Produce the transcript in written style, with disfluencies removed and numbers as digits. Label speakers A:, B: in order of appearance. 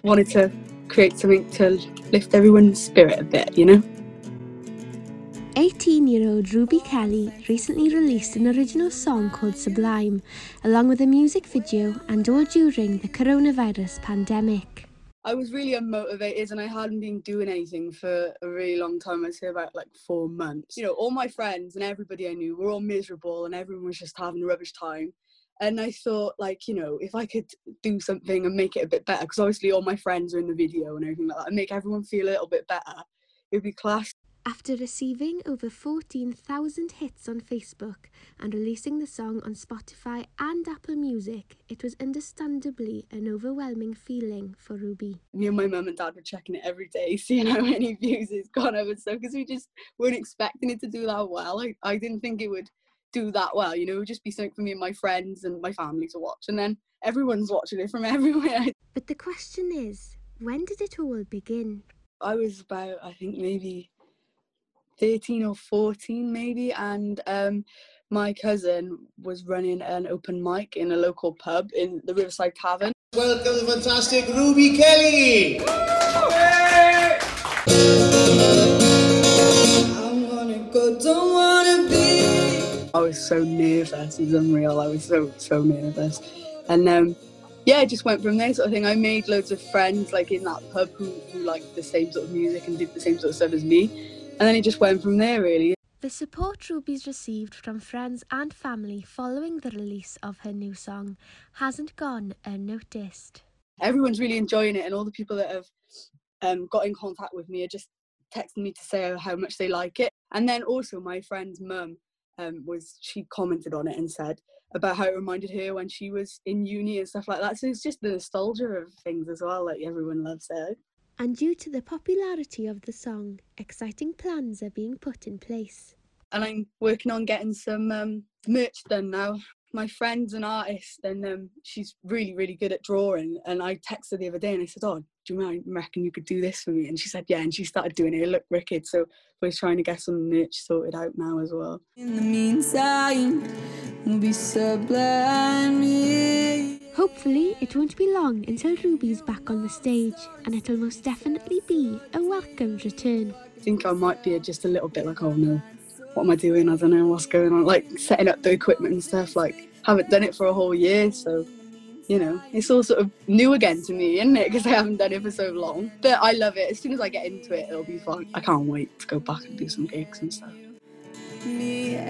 A: wanted to create something to lift everyone's spirit a bit, you know?
B: 18-year-old Ruby Kelly recently released an original song called Sublime, along with a music video, and all during the coronavirus pandemic.
A: I was really unmotivated and I hadn't been doing anything for a really long time. I'd say about like 4 months. You know, all my friends and everybody I knew were all miserable and everyone was just having a rubbish time. And I thought, like, you know, if I could do something and make it a bit better, because obviously all my friends are in the video and everything like that, and make everyone feel a little bit better, it would be class.
B: After receiving over 14,000 hits on Facebook and releasing the song on Spotify and Apple Music, it was understandably an overwhelming feeling for Ruby.
A: Me and my mum and dad were checking it every day, seeing how many views it's gone over, so because we just weren't expecting it to do that well. I didn't think it would do that well, you know. It would just be something for me and my friends and my family to watch, and then everyone's watching it from everywhere.
B: But the question is, when did it all begin?
A: I was about, I think, maybe 13 or 14 maybe, and my cousin was running an open mic in a local pub in the Riverside Tavern.
C: Welcome the fantastic Ruby Kelly!
A: I wanna go, don't wanna be. I was so nervous, it was unreal. I was so nervous. And yeah, it just went from there sort of thing. I made loads of friends like in that pub who liked the same sort of music and did the same sort of stuff as me. And then it just went from there, really.
B: The support Ruby's received from friends and family following the release of her new song hasn't gone unnoticed.
A: Everyone's really enjoying it, and all the people that have got in contact with me are just texting me to say how much they like it. And then also my friend's mum, she commented on it and said about how it reminded her when she was in uni and stuff like that. So it's just the nostalgia of things as well, like everyone loves it.
B: And due to the popularity of the song, exciting plans are being put in place.
A: And I'm working on getting some merch done now. My friend's an artist, and she's really, really good at drawing. And I texted her the other day and I said, oh, do you reckon you could do this for me? And she said, yeah, and she started doing it. It looked wicked. So we're trying to get some merch sorted out now as well.
D: In the meantime, we'll be sublime.
B: Hopefully, it won't be long until Ruby's back on the stage, and it'll most definitely be a welcomed return.
A: I think I might be just a little bit like, oh no, what am I doing? I don't know what's going on. Like setting up the equipment and stuff, like haven't done it for a whole year. So, you know, it's all sort of new again to me, isn't it? Because I haven't done it for so long. But I love it. As soon as I get into it, it'll be fun. I can't wait to go back and do some gigs and stuff.
D: Me